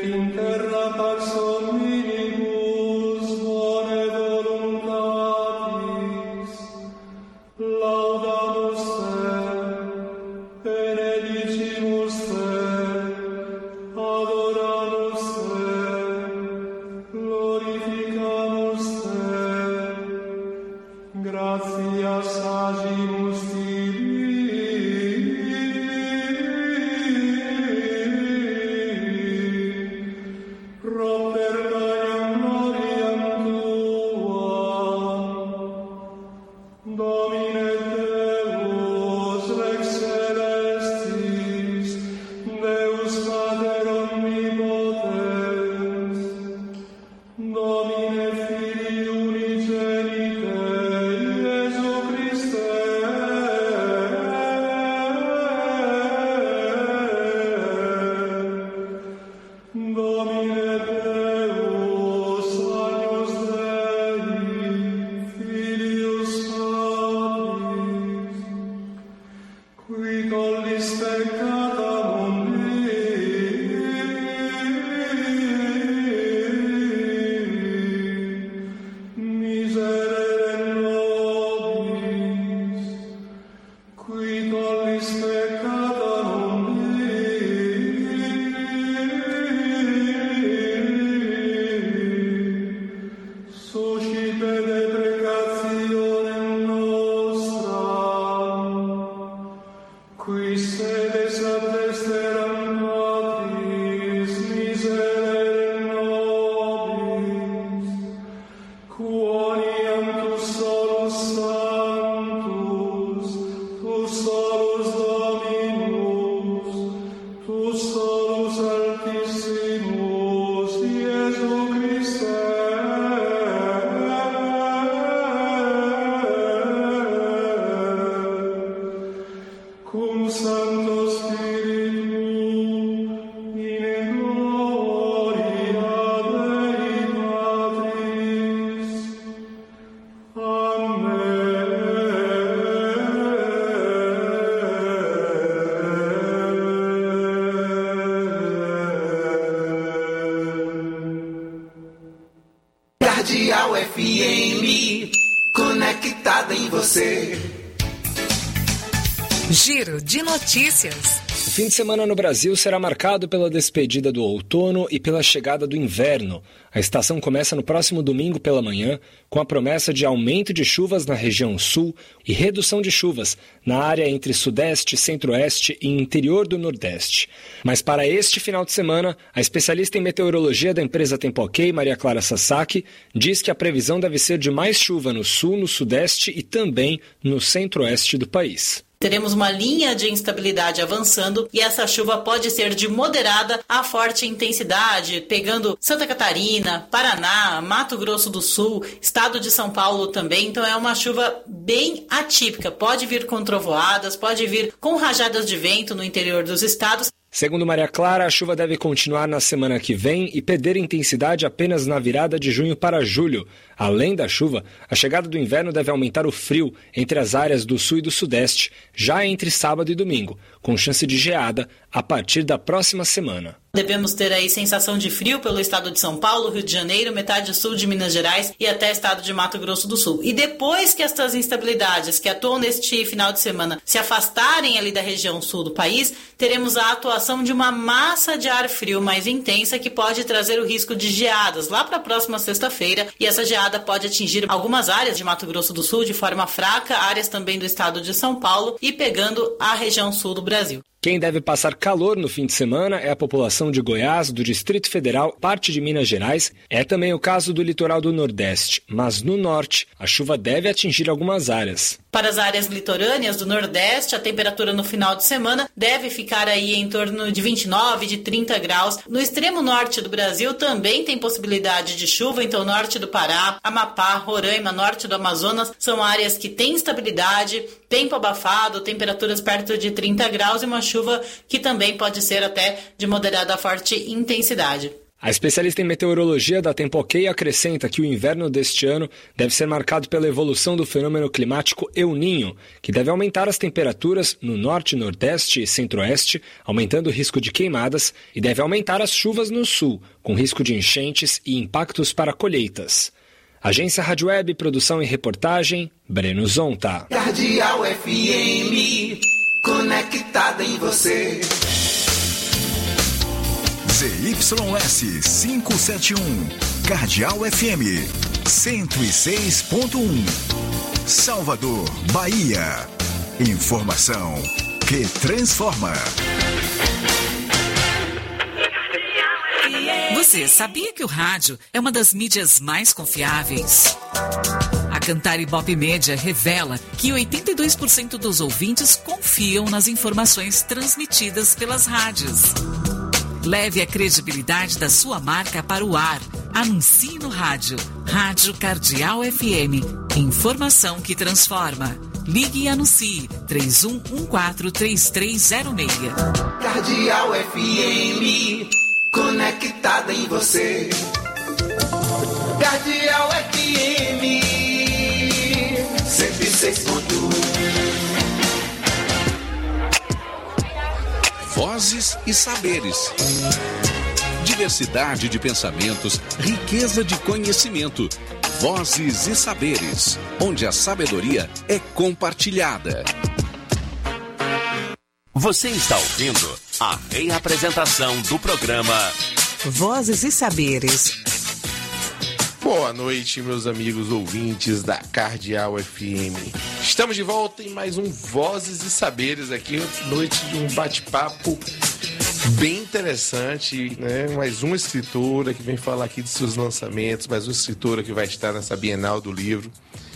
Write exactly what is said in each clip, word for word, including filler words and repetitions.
Cardeal F M, conectada em você. Giro de notícias. O fim de semana no Brasil será marcado pela despedida do outono e pela chegada do inverno. A estação começa no próximo domingo pela manhã, com a promessa de aumento de chuvas na região sul e redução de chuvas na área entre sudeste, centro-oeste e interior do nordeste. Mas para este final de semana, a especialista em meteorologia da empresa Tempo Ok, Maria Clara Sasaki, diz que a previsão deve ser de mais chuva no sul, no sudeste e também no centro-oeste do país. Teremos uma linha de instabilidade avançando e essa chuva pode ser de moderada a forte intensidade, pegando Santa Catarina, Paraná, Mato Grosso do Sul, estado de São Paulo também. Então é uma chuva bem atípica. Pode vir com trovoadas, pode vir com rajadas de vento no interior dos estados. Segundo Maria Clara, a chuva deve continuar na semana que vem e perder intensidade apenas na virada de junho para julho. Além da chuva, a chegada do inverno deve aumentar o frio entre as áreas do sul e do sudeste, já entre sábado e domingo, com chance de geada a partir da próxima semana. Devemos ter aí sensação de frio pelo estado de São Paulo, Rio de Janeiro, metade sul de Minas Gerais e até estado de Mato Grosso do Sul. E depois que estas instabilidades que atuam neste final de semana se afastarem ali da região sul do país, teremos a atuação de uma massa de ar frio mais intensa que pode trazer o risco de geadas lá para a próxima sexta-feira. E essa geada pode atingir algumas áreas de Mato Grosso do Sul de forma fraca, áreas também do estado de São Paulo e pegando a região sul do Brasil. Quem deve passar calor no fim de semana é a população de Goiás, do Distrito Federal, parte de Minas Gerais. É também o caso do litoral do Nordeste, mas no Norte a chuva deve atingir algumas áreas. Para as áreas litorâneas do Nordeste, a temperatura no final de semana deve ficar aí em torno de vinte e nove, de trinta graus. No extremo norte do Brasil também tem possibilidade de chuva, então norte do Pará, Amapá, Roraima, norte do Amazonas, são áreas que têm estabilidade, tempo abafado, temperaturas perto de trinta graus e uma chuva que também pode ser até de moderada a forte intensidade. A especialista em meteorologia da Tempo-Ok acrescenta que o inverno deste ano deve ser marcado pela evolução do fenômeno climático El Niño, que deve aumentar as temperaturas no norte, nordeste e centro-oeste, aumentando o risco de queimadas, e deve aumentar as chuvas no sul, com risco de enchentes e impactos para colheitas. Agência Rádio Web, produção e reportagem, Breno Zonta. Cardeal F M, conectada em você. Z Y S quinhentos e setenta e um, Cardeal F M, cento e seis ponto um, Salvador, Bahia. Informação que transforma. Você sabia que o rádio é uma das mídias mais confiáveis? A Cantar Ibope Média revela que oitenta e dois por cento dos ouvintes confiam nas informações transmitidas pelas rádios. Leve a credibilidade da sua marca para o ar. Anuncie no rádio. Rádio Cardeal F M. Informação que transforma. Ligue e anuncie. três um um quatro, três três zero seis. Cardeal F M, conectada em você. Cardeal F M, cento e seis ponto um. Vozes e saberes. Diversidade de pensamentos, riqueza de conhecimento. Vozes e saberes, onde a sabedoria é compartilhada. Você está ouvindo a reapresentação do programa Vozes e Saberes. Boa noite, meus amigos ouvintes da Cardeal F M. Estamos de volta em mais um Vozes e Saberes aqui, noite de um bate-papo bem interessante, né? Mais uma escritora que vem falar aqui de seus lançamentos, mais uma escritora que vai estar nessa Bienal do Livro.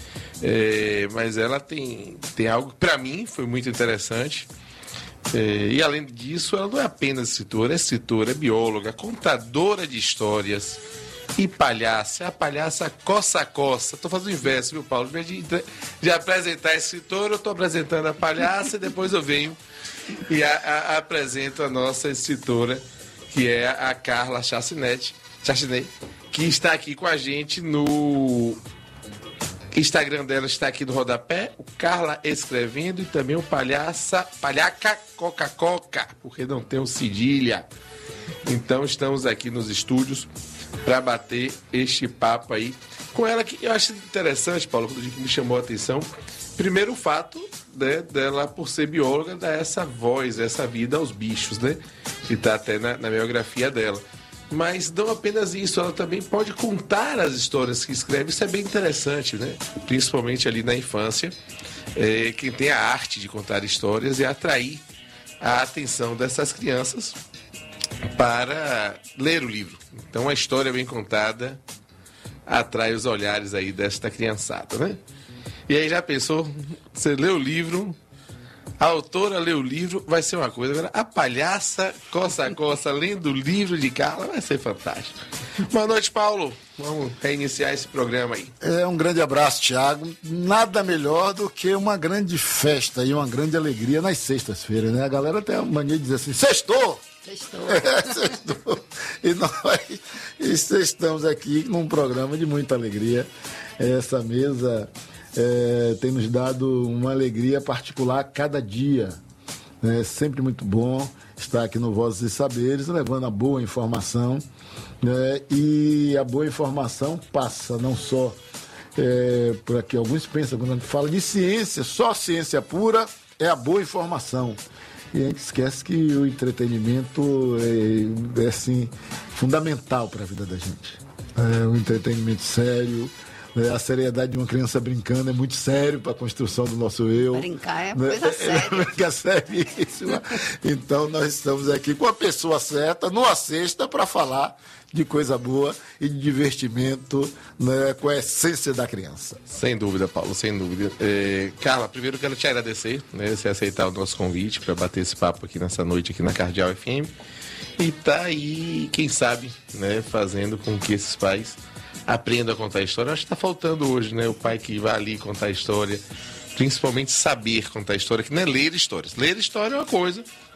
É, mas ela tem, tem algo que para mim foi muito interessante. É, e além disso, ela não é apenas escritora, é escritora, é bióloga, contadora de histórias e palhaça. É a palhaça coça-coça. Estou fazendo o inverso, viu, Paulo? Em vez de, de apresentar a escritora, eu estou apresentando a palhaça e depois eu venho e a, a, apresento a nossa escritora, que é a Carla Chacinetti, Chacinei, que está aqui com a gente no Instagram dela, está aqui no rodapé, o Carla Escrevendo, e também o Palhaça, Palhaca Coca-Coca, porque não tem o cedilha. Então estamos aqui nos estúdios para bater este papo aí com ela, que eu acho interessante, Paulo, quando me chamou a atenção. Primeiro o fato, né, dela, por ser bióloga, dar essa voz, essa vida aos bichos, né? Que está até na, na biografia dela. Mas não apenas isso, ela também pode contar as histórias que escreve. Isso é bem interessante, né? Principalmente ali na infância. É, quem tem a arte de contar histórias e atrair a atenção dessas crianças para ler o livro. Então, a história bem contada atrai os olhares aí desta criançada, né? E aí já pensou, você lê o livro, a autora lê o livro, vai ser uma coisa. Agora, a palhaça coça-coça lendo o livro de Carla vai ser fantástico. Boa noite, Paulo. Vamos reiniciar esse programa aí. É, um grande abraço, Thiago. Nada melhor do que uma grande festa e uma grande alegria nas sextas-feiras, né? A galera tem a mania de dizer assim, sextou! Sextou. É, sextou. E nós estamos aqui num programa de muita alegria. Essa mesa é, tem nos dado uma alegria particular a cada dia. É sempre muito bom estar aqui no Vozes e Saberes, levando a boa informação. Né? E a boa informação passa não só é, por aqui. Alguns pensam, quando a gente fala de ciência, só ciência pura é a boa informação. E a gente esquece que o entretenimento é, é assim, fundamental para a vida da gente. É um entretenimento sério. Né? A seriedade de uma criança brincando é muito sério para a construção do nosso eu. Brincar é né? coisa séria. É, brincar seríssima. Então nós estamos aqui com a pessoa certa, numa sexta, para falar de coisa boa e de divertimento, né, com a essência da criança. Sem dúvida, Paulo, sem dúvida. É, Carla, primeiro quero te agradecer, né, você aceitar o nosso convite para bater esse papo aqui nessa noite aqui na Cardeal F M. E tá aí, quem sabe, né, fazendo com que esses pais aprendam a contar a história. Eu acho que tá faltando hoje, né, o pai que vai ali contar a história, principalmente saber contar a história, que não é ler histórias. Ler história é uma coisa,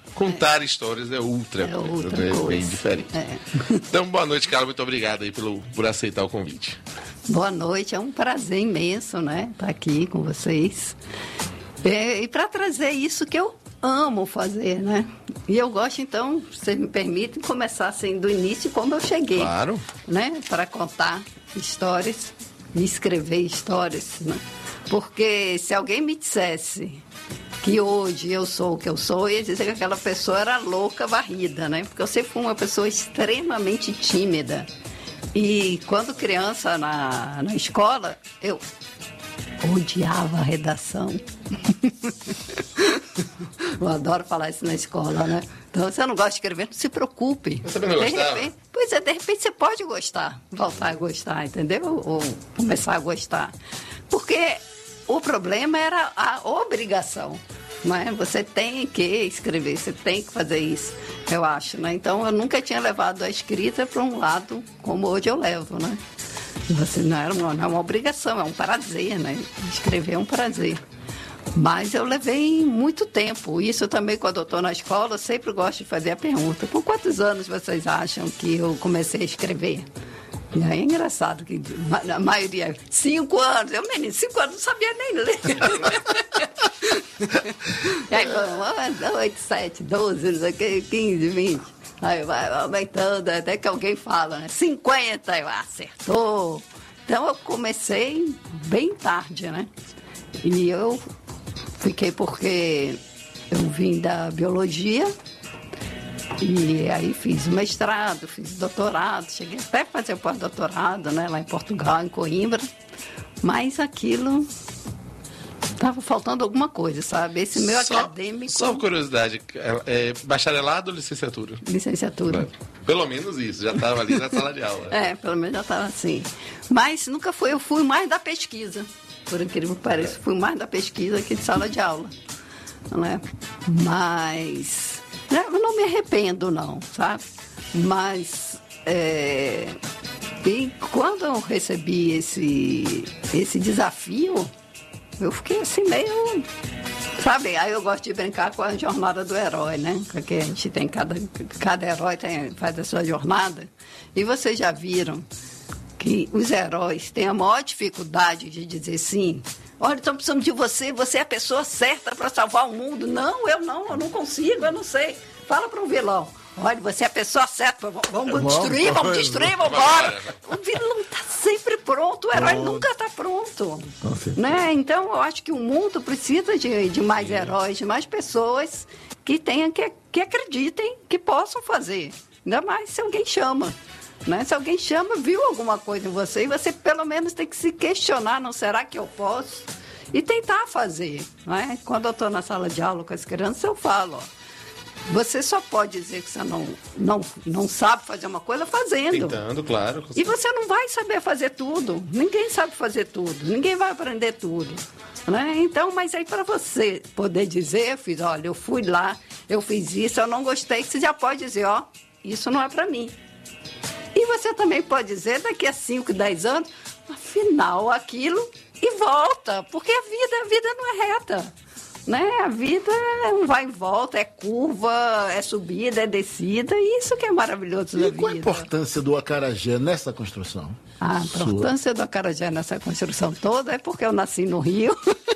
Contar é. histórias é outra, é outra coisa, coisa. É bem diferente. É. Então, boa noite, Carla. Muito obrigado aí pelo, por aceitar o convite. Boa noite, é um prazer imenso, né? Estar aqui com vocês. É, e para trazer isso que eu amo fazer, né? E eu gosto, então, se vocês me permitem, começar assim do início como eu cheguei. Claro. Né? Para contar histórias e escrever histórias, né? Porque se alguém me dissesse que hoje eu sou o que eu sou, eu ia dizer que aquela pessoa era louca, varrida, né? Porque eu sempre fui uma pessoa extremamente tímida. E quando criança na, na escola, eu odiava a redação. Eu adoro falar isso na escola, né? Então, você não gosta de escrever, não se preocupe. Você também não de gostava? repente, pois é, de repente você pode gostar, voltar a gostar, entendeu? Ou começar a gostar. Porque o problema era a obrigação, né? Você tem que escrever, você tem que fazer isso, eu acho, né? Então, eu nunca tinha levado a escrita para um lado como hoje eu levo, né? Você não, era uma, não é uma obrigação, é um prazer, né? Escrever é um prazer. Mas eu levei muito tempo. Isso também, quando eu estou na escola, eu sempre gosto de fazer a pergunta: com quantos anos vocês acham que eu comecei a escrever? E aí é engraçado que a maioria, cinco anos. Eu, menino, cinco anos, não sabia nem ler. E aí, oito, sete, doze, não sei o que, quinze, vinte. Aí vai aumentando, até que alguém fala, né? cinquenta, eu acertou. Então eu comecei bem tarde, né? E eu fiquei porque eu vim da biologia e aí fiz o mestrado, fiz doutorado, cheguei até a fazer o pós-doutorado, né? Lá em Portugal, em Coimbra. Mas aquilo estava faltando alguma coisa, sabe? Esse meu só, acadêmico... Só curiosidade, é, é bacharelado ou licenciatura? Licenciatura. Pelo menos isso, já estava ali na sala de aula. É, pelo menos já estava assim. Mas nunca foi, eu fui mais da pesquisa. Por incrível que pareça, fui mais da pesquisa que de sala de aula. Né? Mas... né, eu não me arrependo, não, sabe? Mas... É, e quando eu recebi esse, esse desafio... eu fiquei assim meio, sabe, aí eu gosto de brincar com a jornada do herói, né? Porque a gente tem, cada, cada herói tem, faz a sua jornada. E vocês já viram que os heróis têm a maior dificuldade de dizer sim. Olha, estão precisando de você, você é a pessoa certa para salvar o mundo. Não, eu não, eu não consigo, eu não sei. Fala para um vilão. Olha, você é a pessoa certa, vamos é destruir, vamos destruir, vamos embora. O vilão está sempre pronto, o herói pronto. Nunca está pronto. Né? Então, eu acho que o mundo precisa de, de mais heróis, de mais pessoas que tenham, que, que acreditem, que possam fazer. Ainda mais se alguém chama. Né? Se alguém chama, viu alguma coisa em você, e você pelo menos tem que se questionar, não será que eu posso? E tentar fazer. Né? Quando eu estou na sala de aula com as crianças, eu falo, ó, você só pode dizer que você não, não, não sabe fazer uma coisa fazendo. Tentando, claro. E você não vai saber fazer tudo. Ninguém sabe fazer tudo. Ninguém vai aprender tudo. Né? Então, mas aí para você poder dizer, eu fiz, olha, eu fui lá, eu fiz isso, eu não gostei, você já pode dizer, ó, isso não é para mim. E você também pode dizer, daqui a cinco, dez anos, afinal, aquilo, e volta. Porque a vida, a vida não é reta. Né? A vida é um vai e volta, é curva, é subida, é descida, e isso que é maravilhoso da vida. E qual a importância do acarajé nessa construção? A importância do acarajé nessa construção toda é porque eu nasci no Rio,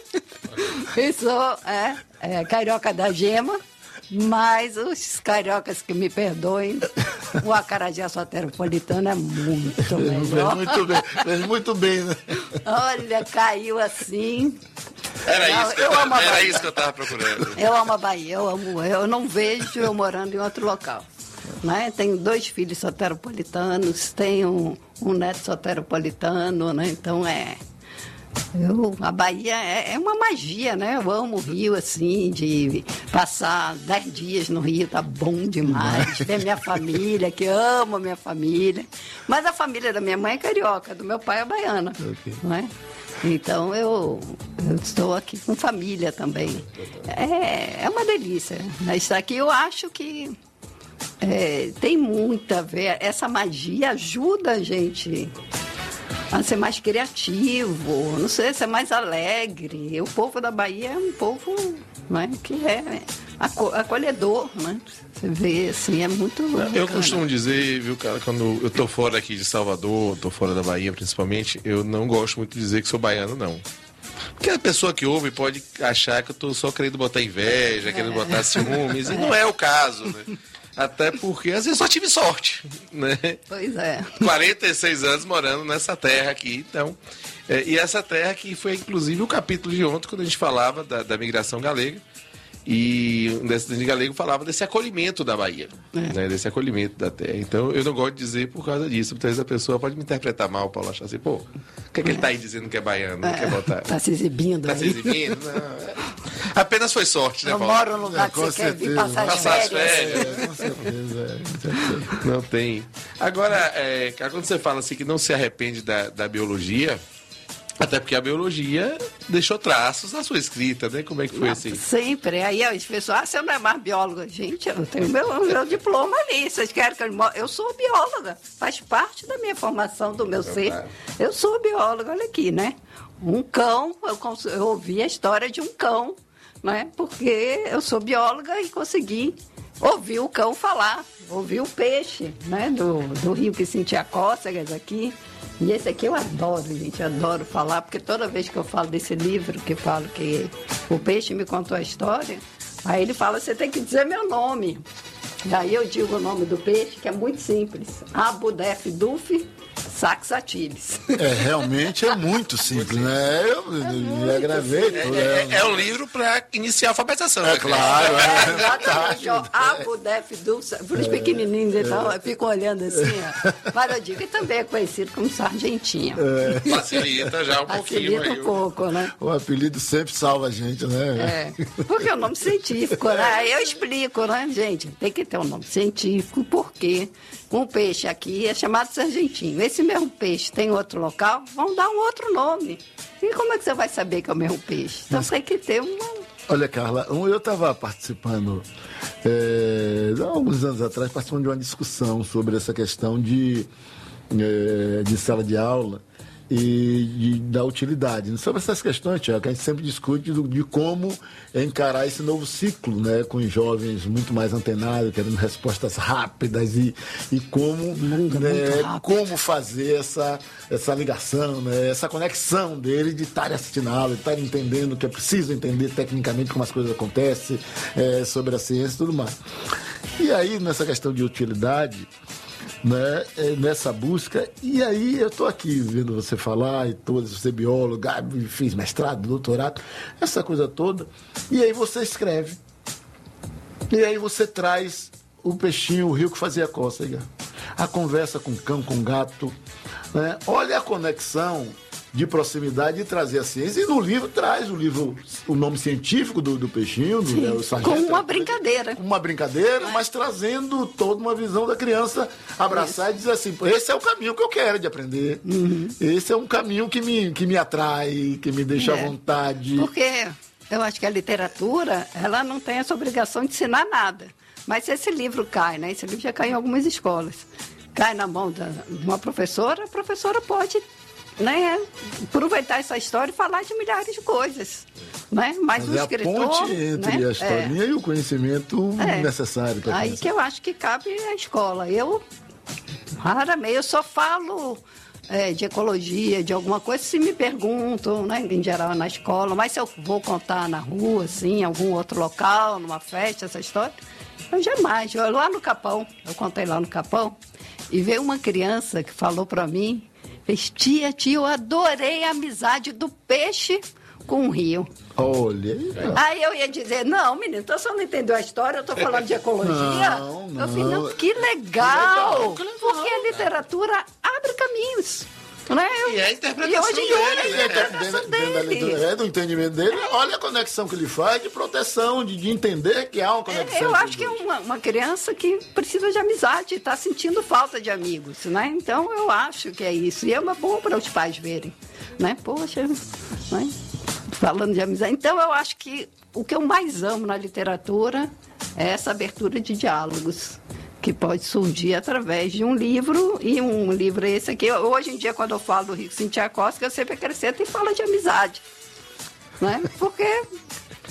eu sou é, é, carioca da gema, mas os cariocas que me perdoem, o acarajé soteropolitano é muito melhor. Muito bem, fez muito bem, né? Olha, caiu assim... Era, eu, isso, que eu eu, amo era isso que eu estava procurando. Eu amo a Bahia, eu amo, eu não vejo eu morando em outro local. Né? Tenho dois filhos soteropolitanos, tenho um, um neto soteropolitano, né? Então é. Eu, a Bahia é, é uma magia, né? Eu amo o Rio, assim, de passar dez dias no Rio, tá bom demais. Ver minha família, que amo a minha família. Mas a família da minha mãe é carioca, do meu pai é baiana. Okay. Né? Então, eu, eu estou aqui com família também. É, é uma delícia. Né? Isso aqui eu acho que é, tem muito a ver. Essa magia ajuda a gente a ser mais criativo, não sei, ser mais alegre. O povo da Bahia é um povo, né, que é aco- acolhedor, né? Você vê, assim, é muito... Eu bacana. costumo dizer, viu, cara, quando eu tô fora aqui de Salvador, tô fora da Bahia principalmente, eu não gosto muito de dizer que sou baiano, não. Porque a pessoa que ouve pode achar que eu tô só querendo botar inveja, é. querendo botar ciúmes, e não é o caso, né? Até porque, às vezes, só tive sorte, né? Pois é. quarenta e seis anos morando nessa terra aqui, então... É, e essa terra que foi, inclusive, o capítulo de ontem, quando a gente falava da, da migração galega. E o descendente galego falava desse acolhimento da Bahia, é. né? Desse acolhimento da terra. Então, eu não gosto de dizer por causa disso. Muitas vezes a pessoa pode me interpretar mal, Paulo, achar assim, pô, o que é que ele tá aí dizendo que é baiano? Não é. quer botar... Tá se exibindo Tá aí. se exibindo? Não, é... Apenas foi sorte, né, Eu Paulo? moro num lugar que É, você quer vir passar as Passar as férias. férias. É, com certeza, é, com certeza. Não tem. Agora, é, cara, quando você fala assim que não se arrepende da, da biologia, até porque a biologia deixou traços na sua escrita, né? Como é que foi Não, assim? Sempre. Aí as pessoas, ah, você não é mais bióloga. Gente, eu tenho meu, meu diploma ali. Vocês querem que eu... Eu sou bióloga. Faz parte da minha formação, do meu ser. Eu sou bióloga, olha aqui, né? Um cão, eu, cons... eu ouvi a história de um cão, né? Porque eu sou bióloga e consegui ouvir o cão falar. Ouvir o peixe, né? Do, do rio que sentia cócegas aqui. E esse aqui eu adoro, gente, eu adoro falar, porque toda vez que eu falo desse livro, que eu falo que o peixe me contou a história, aí ele fala, você tem que dizer meu nome. E aí eu digo o nome do peixe, que é muito simples, Abu Def Duf Saxatilis. É, realmente é muito simples, né? Eu, eu já gravei. É, tudo, é, é, é um livro para iniciar a alfabetização. É né, claro, é. Exatamente, ó, Abu Def Duf, por os pequenininhos então, ficam olhando assim, ó. Mas eu digo que também é conhecido como sargentinha. É. Facilita já um pouquinho. Facilita um pouco, né? O apelido sempre salva a gente, né? É, porque é um nome científico, né? Aí eu explico, né, gente? Tem que ter um nome científico, porque um peixe aqui é chamado sargentinho. Esse mesmo peixe tem outro local, vão dar um outro nome. E como é que você vai saber que é o mesmo peixe? Então Mas... tem que ter uma... Olha, Carla, eu estava participando, é, há alguns anos atrás, participando de uma discussão sobre essa questão de, é, de sala de aula e de, da utilidade. Sobre essas questões, Tiago, que a gente sempre discute do, de como encarar esse novo ciclo, né, com os jovens muito mais antenados, querendo respostas rápidas e, e como, né, como fazer essa, essa ligação, né, essa conexão dele de estar assistindo a aula, de estar entendendo o que é preciso entender tecnicamente como as coisas acontecem, é, sobre a ciência e tudo mais. E aí, nessa questão de utilidade, né, nessa busca, e aí eu estou aqui vendo você falar, e todos, você é biólogo, fiz mestrado, doutorado, essa coisa toda, e aí você escreve, e aí você traz o peixinho, o rio que fazia cócega, a conversa com o cão, com o gato, né? Olha a conexão de proximidade e trazer a ciência. E no livro traz o livro, o nome científico do, do peixinho, do, né, o sargento, com uma brincadeira. Uma brincadeira, mas trazendo toda uma visão da criança abraçar Isso. e dizer assim, esse é o caminho que eu quero de aprender. Uhum. Esse é um caminho que me, que me atrai, que me deixa é. à vontade. Porque eu acho que a literatura, ela não tem essa obrigação de ensinar nada. Mas se esse livro cai, né? Esse livro já cai em algumas escolas. Cai na mão de uma professora, a professora pode, né, aproveitar essa história e falar de milhares de coisas, né? Mas, Mas o é escritor, a ponte entre né, a historinha é, e o conhecimento é, necessário para aí criança. Que eu acho que cabe a escola. Eu raramente, eu só falo é, de ecologia, de alguma coisa, se me perguntam, né, em geral na escola, mas se eu vou contar na rua, assim, em algum outro local, numa festa, essa história, eu jamais. Eu, lá no Capão, eu contei lá no Capão, e veio uma criança que falou para mim, fez, tia, tia, eu adorei a amizade do peixe com o rio. Olha. Aí eu ia dizer, não, menino, então você não entendeu a história, eu estou falando de ecologia. Não, não. Eu falei, não, que legal, que legal, porque a literatura abre caminhos. Né? E é a interpretação e hoje em dia, dele, é a interpretação dele. É do entendimento dele. Olha a conexão que ele faz de proteção, de, de entender que há uma conexão. É, eu acho que é uma, uma criança que precisa de amizade, está sentindo falta de amigos, né? Então eu acho que é isso. E é uma boa para os pais verem, né? Poxa, né? Falando de amizade. Então eu acho que o que eu mais amo na literatura é essa abertura de diálogos, que pode surgir através de um livro, e um livro esse aqui, hoje em dia, quando eu falo do Rico Cintia Costa, eu sempre acrescento e falo de amizade, né? Porque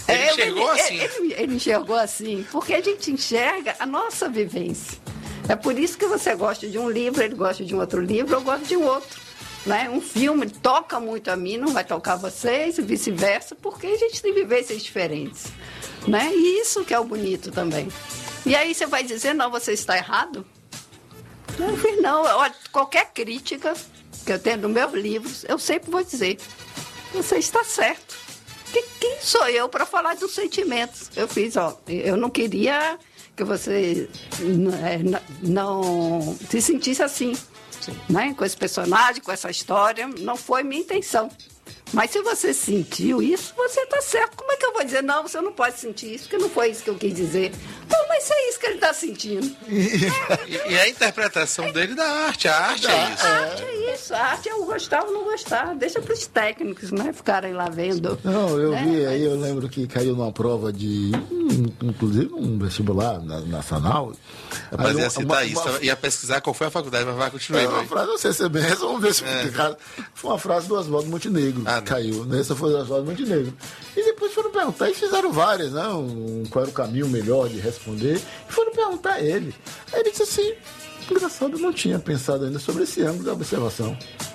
Ele É, enxergou ele, assim. Ele, ele enxergou assim, porque a gente enxerga a nossa vivência. É por isso que você gosta de um livro, ele gosta de um outro livro, eu gosto de um outro. Né? Um filme toca muito a mim, não vai tocar vocês, e vice-versa, porque a gente tem vivências diferentes. Né? E isso que é o bonito também. E aí você vai dizer, não, você está errado? Eu fiz, não, olha, qualquer crítica que eu tenho nos meus livros, eu sempre vou dizer, você está certo. Que, quem sou eu para falar dos sentimentos? Eu fiz, ó, eu não queria que você é, não se sentisse assim, né? Com esse personagem, com essa história, não foi minha intenção. Mas se você sentiu isso, você está certo. Como é que eu vou dizer, não, você não pode sentir isso, porque não foi isso que eu quis dizer. Não, mas é isso que ele está sentindo. E, e a interpretação dele da arte, a arte é, é isso. A arte é isso, a arte é o gostar ou não gostar. Deixa para os técnicos, né, ficarem lá vendo. Não, eu né? vi aí, eu lembro que caiu numa prova de, inclusive um vestibular na, nacional. Mas ia uma, citar uma, isso, uma, ia pesquisar qual foi a faculdade, mas vai continuar. É uma frase, não sei se é bem essa, vamos ver se é. é. Foi uma frase do Oswaldo Montenegro, ah, que caiu, né? Essa foi do Oswaldo Montenegro. E depois foram perguntar, e fizeram várias, né? Um, qual era o caminho melhor de responder, e foram perguntar a ele. Aí ele disse assim, engraçado, eu não tinha pensado ainda sobre esse ângulo da observação.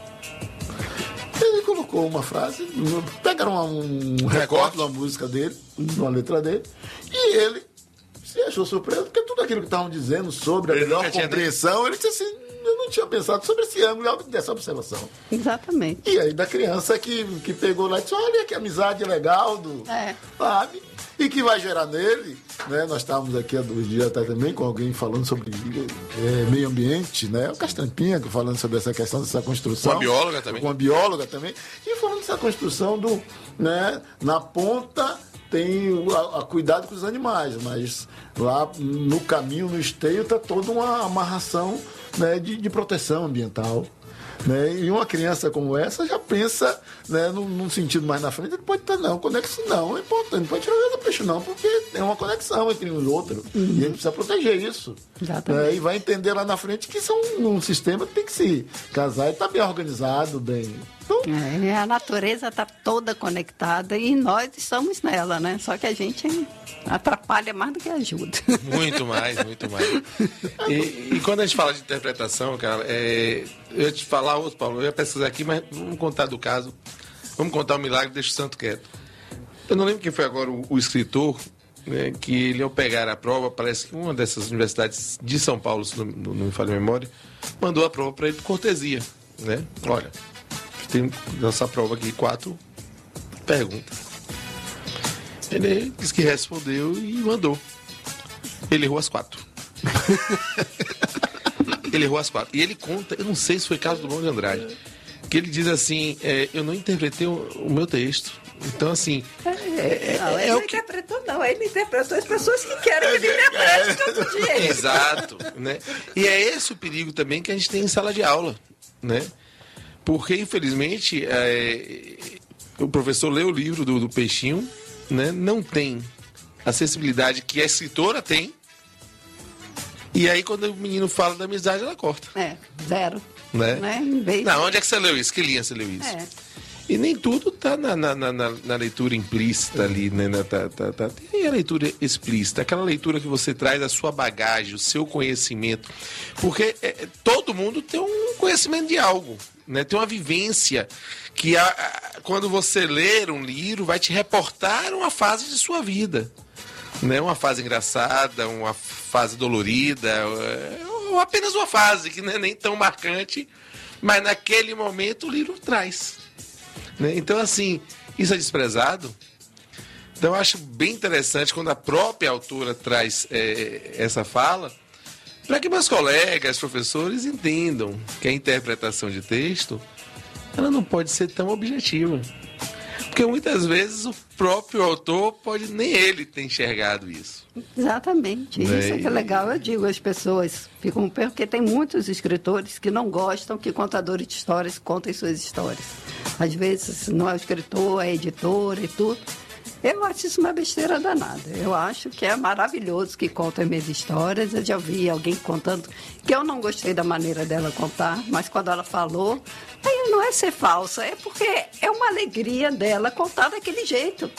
Ele colocou uma frase, pegaram um, um recorte da música dele, uma letra dele, e ele se achou surpreso, porque tudo aquilo que estavam dizendo sobre a ele melhor compreensão, tinha... ele disse assim, eu não tinha pensado sobre esse ângulo dessa observação. Exatamente. E aí da criança que, que pegou lá e disse, olha que amizade legal do é. sabe? E que vai gerar nele, né? Nós estávamos aqui há dois dias atrás também com alguém falando sobre é, meio ambiente, né? O Castampinha falando sobre essa questão dessa construção. Com a bióloga também. Com a bióloga também. E falando dessa construção do, né? Na ponta tem a, a cuidado com os animais, mas lá no caminho, no esteio, está toda uma amarração, né, de, de proteção ambiental. Né? E uma criança como essa já pensa, né, num, num sentido mais na frente, ele pode ter não, conexão não, é importante, não pode tirar o do peixe não, porque tem uma conexão entre um e outro, uhum. E ele precisa proteger isso. Né? E vai entender lá na frente que são um sistema que tem que se casar e estar tá bem organizado, bem... Então... É, a natureza está toda conectada e nós estamos nela, né? Só que a gente atrapalha mais do que ajuda. Muito mais, muito mais. E, e quando a gente fala de interpretação, cara, é, eu ia te falar outro, Paulo, eu ia pesquisar aqui, mas vamos contar do caso. Vamos contar o milagre, deixa o santo quieto. Eu não lembro quem foi agora o, o escritor, né, que ele, ao pegar a prova, parece que uma dessas universidades de São Paulo, se não, não me falha a memória, mandou a prova para ele por cortesia, né? Olha... Tem essa prova aqui, quatro perguntas. Ele disse que respondeu e mandou. Ele errou as quatro. Ele errou as quatro. E ele conta, eu não sei se foi caso do João de Andrade, que ele diz assim, é, eu não interpretei o, o meu texto. Então, assim... É, não, ele é não que... interpretou, não. Ele interpretou as pessoas que querem que ele interprete todo dia. Exato. Né? E é esse o perigo também que a gente tem em sala de aula, né? Porque, infelizmente, é, o professor lê o livro do, do Peixinho, né, não tem a sensibilidade que a escritora tem, e aí quando o menino fala da amizade, ela corta. É, zero. Né? Né? Não, onde é que você leu isso? Que linha você leu isso? É. E nem tudo tá na, na, na, na leitura implícita ali, né? Na, tá, tá, tá. Tem a leitura explícita, aquela leitura que você traz a sua bagagem, o seu conhecimento. Porque é, todo mundo tem um conhecimento de algo, né? Tem uma vivência que, a, a, quando você ler um livro, vai te reportar uma fase de sua vida. Né? Uma fase engraçada, uma fase dolorida, ou apenas uma fase que não é nem tão marcante, mas naquele momento o livro traz. Né? Então, assim, isso é desprezado. Então, eu acho bem interessante quando a própria autora traz é, essa fala, para que meus colegas, professores, entendam que a interpretação de texto, ela não pode ser tão objetiva. Porque muitas vezes o próprio autor pode nem ele ter enxergado isso. Exatamente. Isso é que é legal. Eu digo, as pessoas ficam... Porque tem muitos escritores que não gostam que contadores de histórias contem suas histórias. Às vezes não é o escritor, é editor e tudo. Eu acho isso uma besteira danada. Eu acho que é maravilhoso que contem minhas histórias. Eu já vi alguém contando que eu não gostei da maneira dela contar, mas quando ela falou, aí não é ser falsa, é porque é uma alegria dela contar daquele jeito.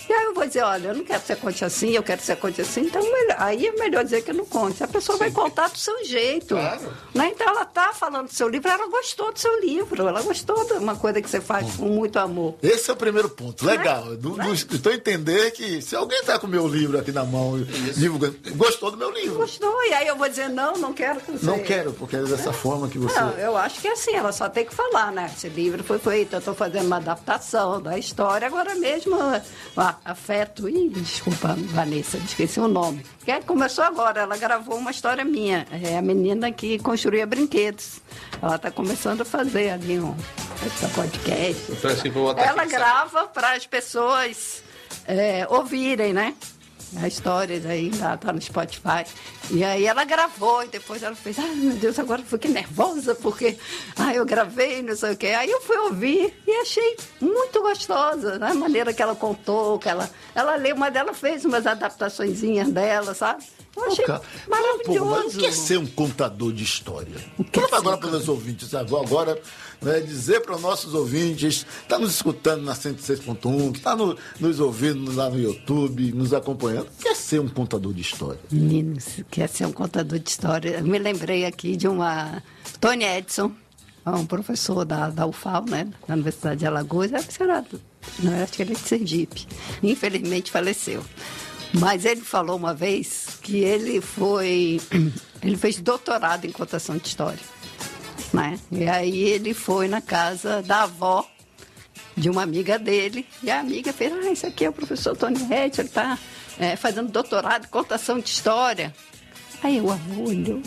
E aí eu vou dizer, olha, eu não quero que você conte assim, eu quero que você conte assim, então melhor, aí é melhor dizer que eu não conte. A pessoa Sim. vai contar do seu jeito. Claro. Né? Então ela está falando do seu livro, ela gostou do seu livro, ela gostou de uma coisa que você faz hum. com muito amor. Esse é o primeiro ponto, legal. Né? Do, do, estou a entender que se alguém está com o meu livro aqui na mão, divulgando, gostou do meu livro. Gostou, e aí eu vou dizer, não, não quero que você... Não quero, porque é dessa é. forma que você... Não, eu acho que é assim, ela só tem que falar, né? Esse livro foi feito, eu estou fazendo uma adaptação da história, agora mesmo, ó, afeto... Ih, desculpa, Vanessa, esqueci o nome. Que começou agora, ela gravou uma história minha. É a menina que construía brinquedos. Ela está começando a fazer ali um esse podcast. Ela grava para as pessoas é, ouvirem, né? A história aí, tá no Spotify. E aí ela gravou e depois ela fez, ai meu Deus, agora eu fiquei nervosa porque ai, eu gravei, não sei o quê. Aí eu fui ouvir e achei muito gostosa, né? A maneira que ela contou, que ela, ela leu, mas ela fez umas adaptaçõezinhas dela, sabe? Eu achei Pô, maravilhoso. Mas o que é ser um contador de história? Conta agora para os ouvintes, sabe? Agora, né, dizer para os nossos ouvintes, está nos escutando na cento e seis ponto um, que está no, nos ouvindo lá no YouTube, nos acompanhando, o que é ser um contador de história? Meninos, quer ser um contador de história? Eu me lembrei aqui de uma... Tony Edson, um professor da, da U F A L, né, da Universidade de Alagoas, era, não, acho que ele é de Sergipe, infelizmente faleceu. Mas ele falou uma vez que ele foi... Ele fez doutorado em contação de história. Né? E aí ele foi na casa da avó de uma amiga dele. E a amiga fez, ah, esse aqui é o professor Tony Edson, ele está é, fazendo doutorado em contação de história. Aí o avô olhou.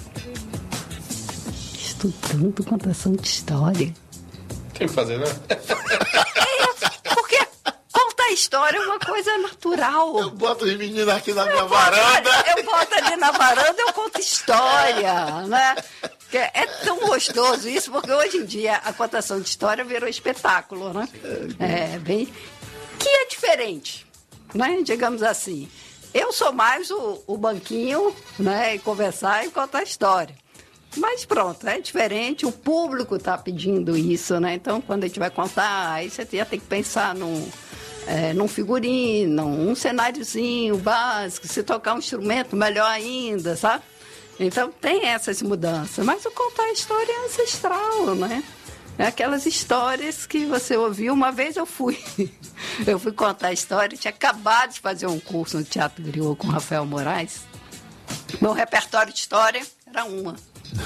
Estudando contação de história. Tem que fazer, né? É, porque... A história é uma coisa natural. Eu boto os meninos aqui na minha eu varanda. Boto, eu boto ali na varanda, eu conto história, né? É tão gostoso isso, porque hoje em dia a contação de história virou espetáculo, né? É, bem... Que é diferente, né? Digamos assim. Eu sou mais o, o banquinho, né? E conversar e contar história. Mas pronto, é diferente, o público está pedindo isso, né? Então, quando a gente vai contar, aí você já tem que pensar num... É, num figurino, um cenáriozinho básico, se tocar um instrumento, melhor ainda, sabe? Então tem essas mudanças, mas o contar a história é ancestral, né? É aquelas histórias que você ouviu. Uma vez eu fui, eu fui contar a história, tinha acabado de fazer um curso no Teatro Griot com Rafael Moraes. Meu repertório de história era uma.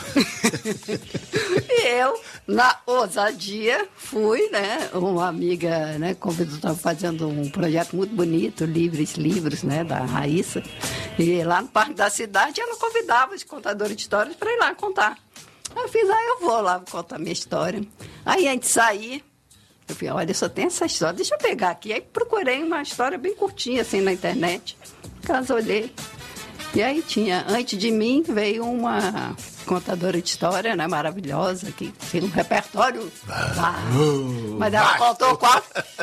E eu, na ousadia, fui, né? Uma amiga, né, convidou, estava fazendo um projeto muito bonito, Livres Livros, né, da Raíssa. E lá no Parque da Cidade, ela convidava os contadores de histórias para ir lá contar. Eu fiz, ah, eu vou lá contar minha história. Aí, antes de sair, eu falei, olha, só tem essa história, deixa eu pegar aqui. Aí procurei uma história bem curtinha, assim, na internet. Caso olhei. E aí tinha, antes de mim, veio uma contadora de história, né, maravilhosa, que tinha um repertório. Ah, mas ela contou qual?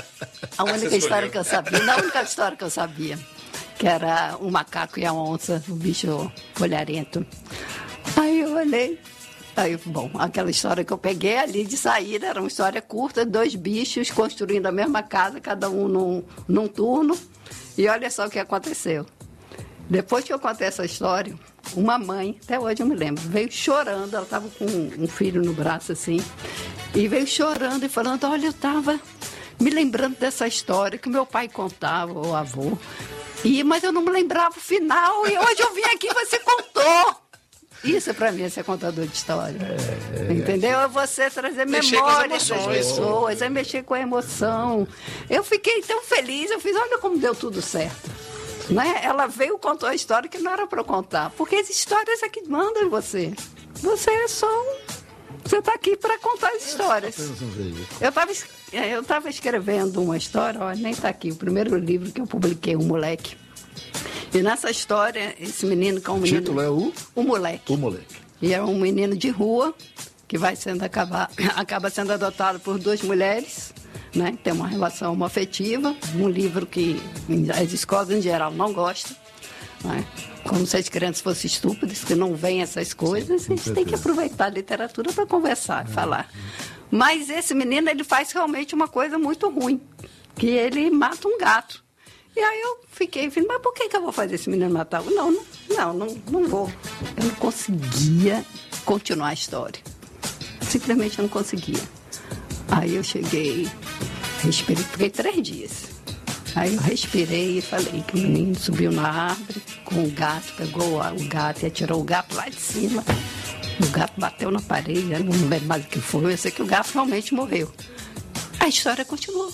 A única história que eu sabia, não a única história que eu sabia, que era um macaco e a onça, o bicho folharento. Aí eu olhei, aí, bom, aquela história que eu peguei ali de saída, era uma história curta, dois bichos construindo a mesma casa, cada um num, num turno, e olha só o que aconteceu. Depois que eu contei essa história, uma mãe, até hoje eu me lembro, veio chorando, ela estava com um filho no braço assim, e veio chorando e falando, olha, eu estava me lembrando dessa história que meu pai contava, o avô, e, mas eu não me lembrava o final, e hoje eu vim aqui e você contou. Isso para mim é ser contador de história. É, entendeu? É você trazer memórias das pessoas, é mexer com a emoção. Eu fiquei tão feliz, eu fiz, olha como deu tudo certo. Né? Ela veio, contou a história que não era para contar, porque as histórias é que mandam em você. Você é só um... Você está aqui para contar as histórias. Eu estava eu tava escrevendo uma história, ó, nem está aqui, o primeiro livro que eu publiquei, O Moleque. E nessa história, esse menino que é um menino... O título é o? O Moleque. O Moleque. E é um menino de rua que vai sendo acabar, acaba sendo adotado por duas mulheres, né? Tem uma relação homoafetiva, um livro que as escolas em geral não gostam, né? Como se as crianças fossem estúpidas, que não veem essas coisas. Sim, a gente tem que aproveitar a literatura para conversar, é, falar. É. Mas esse menino, ele faz realmente uma coisa muito ruim, que ele mata um gato. E aí eu fiquei, falei, mas por que, que eu vou fazer esse menino matar? Não, não, não, não, não vou. Eu não conseguia continuar a história. Simplesmente eu não conseguia. Aí eu cheguei, respirei, fiquei três dias. Aí eu respirei e falei que o menino subiu na árvore com o gato, pegou o gato e atirou o gato lá de cima. O gato bateu na parede, eu não lembro mais o que foi, eu sei que o gato realmente morreu. A história continuou.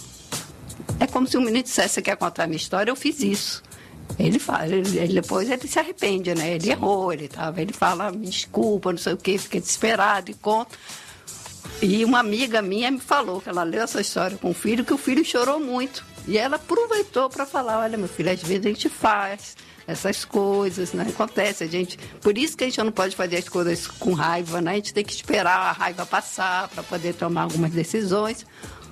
É como se o menino dissesse, você quer contar a minha história? Eu fiz isso. Ele fala, ele, ele, depois ele se arrepende, né? Ele errou, ele, tava, ele fala, me desculpa, não sei o quê, fiquei desesperado e conta. E uma amiga minha me falou que ela leu essa história com o filho, que o filho chorou muito. E ela aproveitou para falar, olha, meu filho, às vezes a gente faz essas coisas, né? Acontece, a gente... Por isso que a gente não pode fazer as coisas com raiva, né? A gente tem que esperar a raiva passar para poder tomar algumas decisões.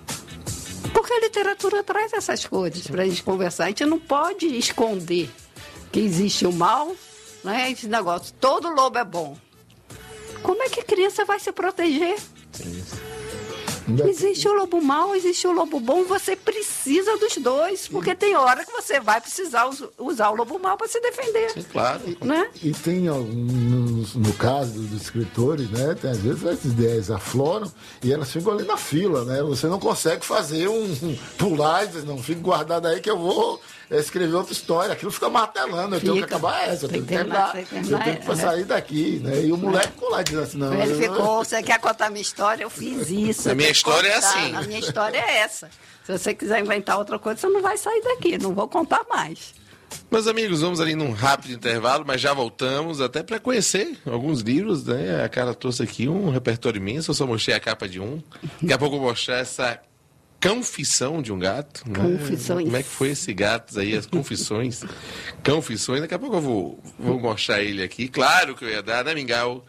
Porque a literatura traz essas coisas para a gente conversar. A gente não pode esconder que existe o mal, né? Esse negócio, todo lobo é bom. Como é que a criança vai se proteger? Isso. Existe o lobo mau, existe o lobo bom, você precisa dos dois, porque tem hora que você vai precisar us- usar o lobo mau para se defender. Sim, claro. Né? E, e tem, no, no caso dos escritores, né, tem, às vezes as ideias afloram e elas ficam ali na fila, né? Você não consegue fazer um, um pular, não, fica guardado aí que eu vou escrever outra história, aquilo fica martelando, eu fica. tenho que acabar essa, eu tenho que terminar, eu tenho que sair daqui, né? E o moleque ficou lá dizendo assim, não... Ele eu, ficou, você quer contar a minha história? Eu fiz isso. A minha história é assim. A minha história é essa. Se você quiser inventar outra coisa, você não vai sair daqui, não vou contar mais. Meus amigos, vamos ali num rápido intervalo, mas já voltamos até para conhecer alguns livros, né? A Carla trouxe aqui um repertório imenso, eu só mostrei a capa de um. Daqui a pouco eu vou mostrar essa confissão de um gato. Confissões. Né? Como é que foi esse gato aí, as confissões? Confissões, daqui a pouco eu vou, vou mostrar ele aqui. Claro que eu ia dar, né, Mingau?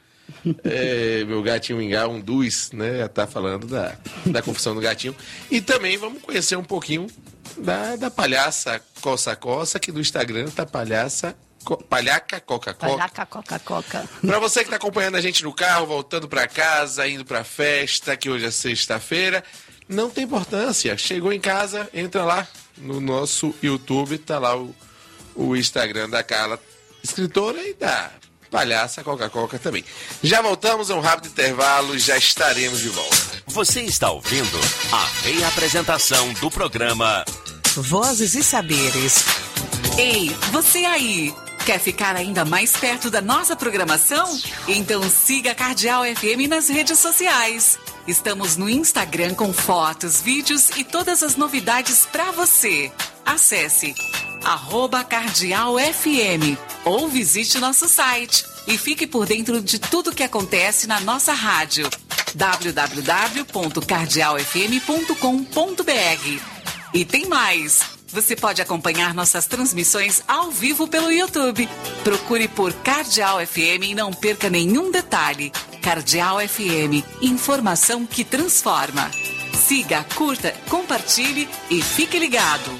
É, meu gatinho Mingau, um dos, né? Tá falando da, da confissão do gatinho. E também vamos conhecer um pouquinho da, da palhaça Coça Coça, que no Instagram tá palhaça co, palhaca Coca Coca. Palhaca Coca Coca. Pra você que tá acompanhando a gente no carro, voltando pra casa, indo pra festa, que hoje é sexta-feira, não tem importância. Chegou em casa, entra lá no nosso YouTube, tá lá o, o Instagram da Carla, escritora, e da palhaça Coca-Cola também. Já voltamos a um rápido intervalo e já estaremos de volta. Você está ouvindo a reapresentação do programa Vozes e Saberes. Ei, você aí! Quer ficar ainda mais perto da nossa programação? Então siga a Cardeal F M nas redes sociais. Estamos no Instagram com fotos, vídeos e todas as novidades para você. Acesse arroba Cardeal F M ou visite nosso site e fique por dentro de tudo que acontece na nossa rádio. w w w ponto cardeal f m ponto com ponto b r. E tem mais! Você pode acompanhar nossas transmissões ao vivo pelo YouTube. Procure por Cardeal F M e não perca nenhum detalhe. Cardeal F M, informação que transforma. Siga, curta, compartilhe e fique ligado.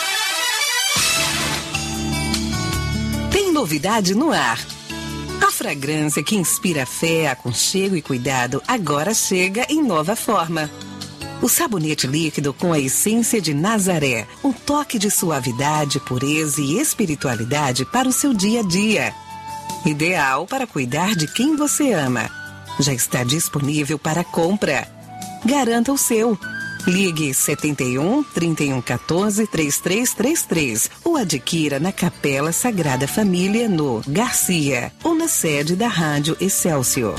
Tem novidade no ar. A fragrância que inspira fé, aconchego e cuidado agora chega em nova forma. O sabonete líquido com a essência de Nazaré, um toque de suavidade, pureza e espiritualidade para o seu dia a dia. Ideal para cuidar de quem você ama. Já está disponível para compra. Garanta o seu. Ligue setenta e um, trinta e um, quatorze, trinta e três trinta e três ou adquira na Capela Sagrada Família no Garcia ou na sede da Rádio Excelsior.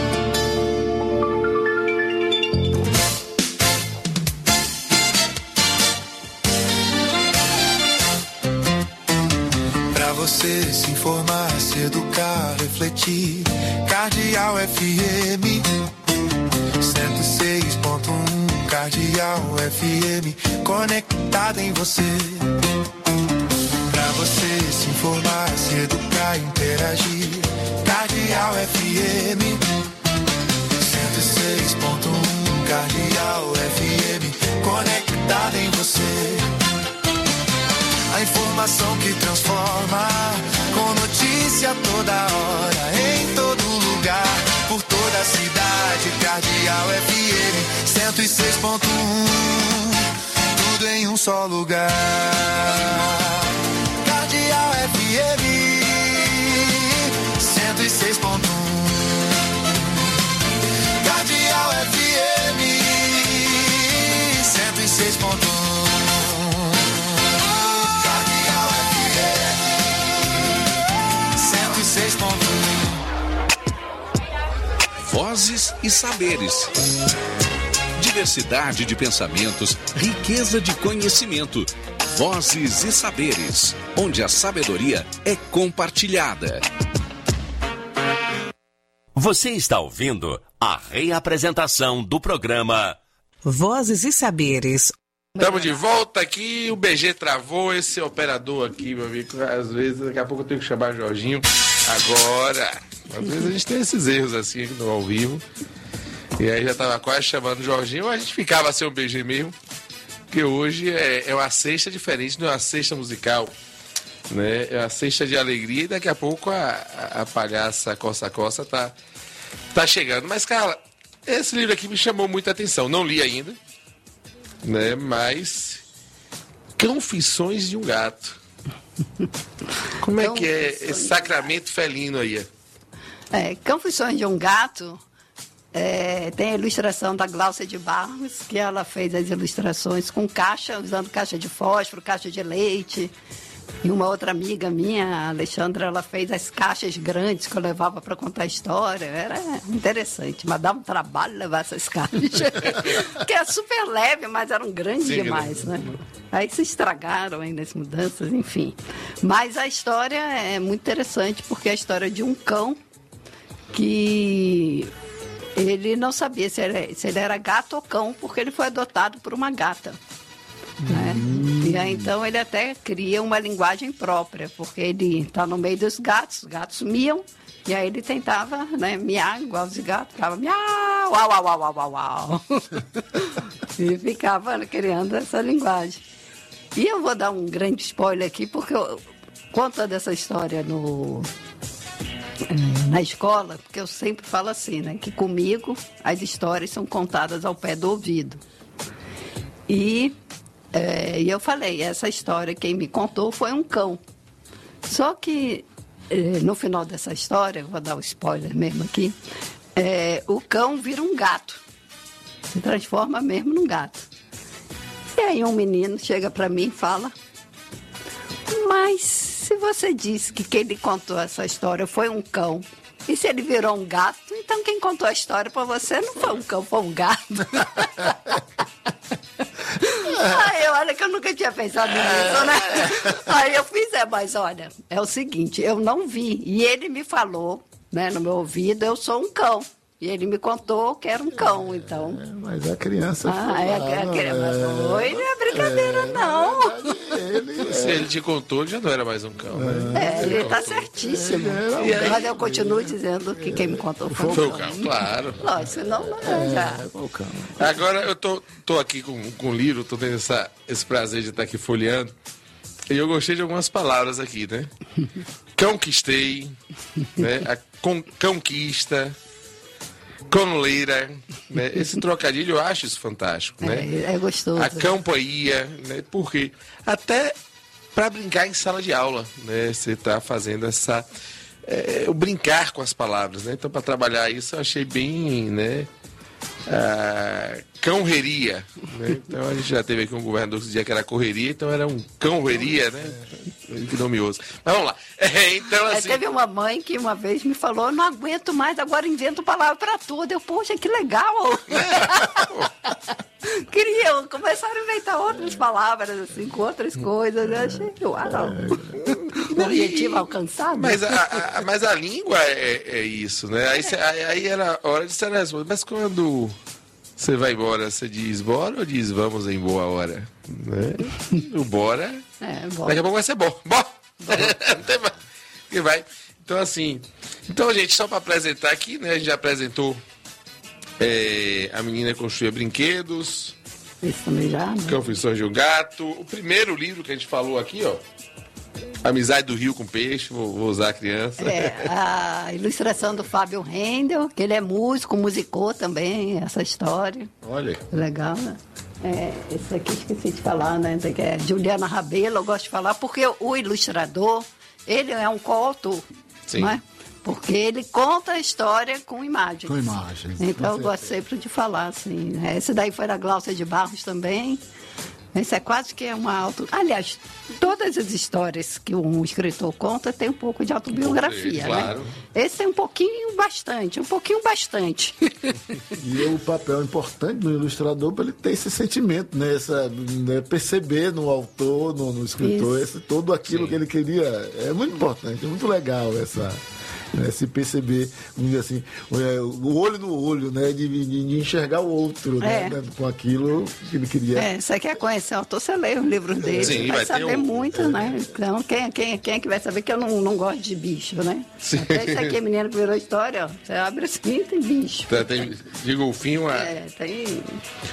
Você se informar, se educar, refletir. Cardeal F M cento e seis ponto um. Cardeal F M conectada em você. Pra você se informar, se educar, interagir. Cardeal F M cento e seis ponto um. Cardeal F M conectada em você. A informação que transforma, com notícia toda hora, em todo lugar, por toda a cidade. Cardeal F M cento e seis ponto um, tudo em em um só lugar. Cardeal F M cento e seis ponto um. Cardeal F M cento e seis ponto um. Cardeal F M cento e seis ponto um. Vozes e saberes. Diversidade de pensamentos, riqueza de conhecimento. Vozes e saberes, onde a sabedoria é compartilhada. Você está ouvindo a reapresentação do programa Vozes e Saberes. Estamos de volta aqui, o B G travou esse operador aqui, meu amigo. Às vezes, daqui a pouco eu tenho que chamar Jorginho. Agora, às vezes a gente tem esses erros assim aqui no ao vivo. E aí já tava quase chamando o Jorginho, a gente ficava sem o B G mesmo. Porque hoje é, é uma cesta diferente, não é uma cesta musical, né? É uma cesta de alegria e daqui a pouco a, a, a palhaça Coça Coça tá, tá chegando. Mas, cara, esse livro aqui me chamou muita atenção. Não li ainda, né? Mas Confissões de um Gato. Como é que é esse sacramento felino aí? É, Confissões de um Gato. É, tem a ilustração da Gláucia de Barros, que ela fez as ilustrações com caixa, usando caixa de fósforo, caixa de leite. E uma outra amiga minha, a Alexandra, ela fez as caixas grandes que eu levava para contar a história. Era interessante, mas dá um trabalho levar essas caixas. Porque é super leve, mas eram grandes Sim, demais, né? Aí se estragaram ainda as mudanças, enfim. Mas a história é muito interessante, porque é a história de um cão que... ele não sabia se ele, se ele era gato ou cão, porque ele foi adotado por uma gata. Né? Hum. E aí, então, ele até cria uma linguagem própria, porque ele está no meio dos gatos, os gatos miam, e aí ele tentava, né, miar igual os gatos, ficava miau, uau, uau, uau, uau, uau, uau. E ficava criando essa linguagem. E eu vou dar um grande spoiler aqui, porque eu conto dessa história no... na escola, porque eu sempre falo assim, né, que comigo as histórias são contadas ao pé do ouvido. E, é, e eu falei, essa história quem me contou foi um cão. Só que é, no final dessa história, vou dar o um spoiler mesmo aqui, é, o cão vira um gato, se transforma mesmo num gato. E aí um menino chega para mim e fala, mas se você disse que quem lhe contou essa história foi um cão, e se ele virou um gato, então quem contou a história pra você não foi um cão, foi um gato. Aí, olha que eu nunca tinha pensado nisso, né? Aí eu fiz, é, mas olha, é o seguinte, eu não vi, e ele me falou, né, no meu ouvido, eu sou um cão. E ele me contou que era um cão, então... É, mas a criança... Ah, foi é, lá, a, a criança é, foi, não é brincadeira, é, não. Ele, Se é. ele te contou, ele já não era mais um cão, né? É, ele está certíssimo. Um mas eu continuo dizendo que quem me contou foi, foi um cão. Foi o cão, claro. Lógico, senão não é, já. É, foi o cão. Agora, eu tô, tô aqui com, com o livro, tô tendo essa, esse prazer de estar aqui folheando, e eu gostei de algumas palavras aqui, né? Conquistei, né? A con, conquista... Conleira, né? Esse trocadilho eu acho isso fantástico, né? É, é gostoso. A campanha, né? Porque até para brincar em sala de aula, né? Você está fazendo essa é, o brincar com as palavras, né? Então para trabalhar isso eu achei bem, né? A cãoreria, né? Então a gente já teve aqui um governador que dizia que era correria, então era um cãoreria, né? Que nomeoso. Mas vamos lá. É, então, assim... Teve uma mãe que uma vez me falou, eu não aguento mais, agora invento palavra para tudo. Eu, poxa, que legal! Queriam, começaram a inventar outras palavras, assim, com outras coisas. Eu achei, uau! O objetivo alcançado. Mas a, a, mas a língua é, é isso, né? Aí, cê, aí era hora de você responder. Mas quando você vai embora, você diz bora ou diz vamos em boa hora? Né? O bora... É, bom. Daqui a pouco vai ser bom. Bom. Não tem mais. Que vai. Então, assim. Então, gente, só para apresentar aqui, né? A gente já apresentou é, A Menina Construía Brinquedos. Isso também já. Né? Confissões de um Gato. O primeiro livro que a gente falou aqui, ó. Amizade do Rio com Peixe. Vou, vou usar a criança. É, a ilustração do Fábio Rendel, que ele é músico, musicou também essa história. Olha. Legal, né? É, esse aqui esqueci de falar, né? Que é Juliana Rabelo, eu gosto de falar, porque o ilustrador, ele é um coautor, não é? Porque ele conta a história com imagens. Com imagens. Então, com eu gosto sempre de falar, assim. Esse daí foi da Gláucia de Barros também. Esse é quase que é uma auto... Aliás, todas as histórias que um escritor conta tem um pouco de autobiografia, um claro. né? Esse é um pouquinho bastante, um pouquinho bastante. E o papel importante do ilustrador para ele ter esse sentimento, né? Essa, né? Perceber no autor, no, no escritor, esse, todo aquilo Sim. que ele queria. É muito importante, é muito legal essa... Né, se perceber, vamos dizer assim, o olho no olho, né, de, de, de enxergar o outro, é. né, com aquilo que ele queria. É, você quer conhecer o autor, você lê os livros dele, Sim, vai, vai saber um... muito, é. né? Então, quem, quem, quem é que vai saber que eu não, não gosto de bicho, né? Sim. Até isso aqui, menino que virou história, ó, você abre assim, tem bicho. Tá, tem, de golfinho, é. É, tem...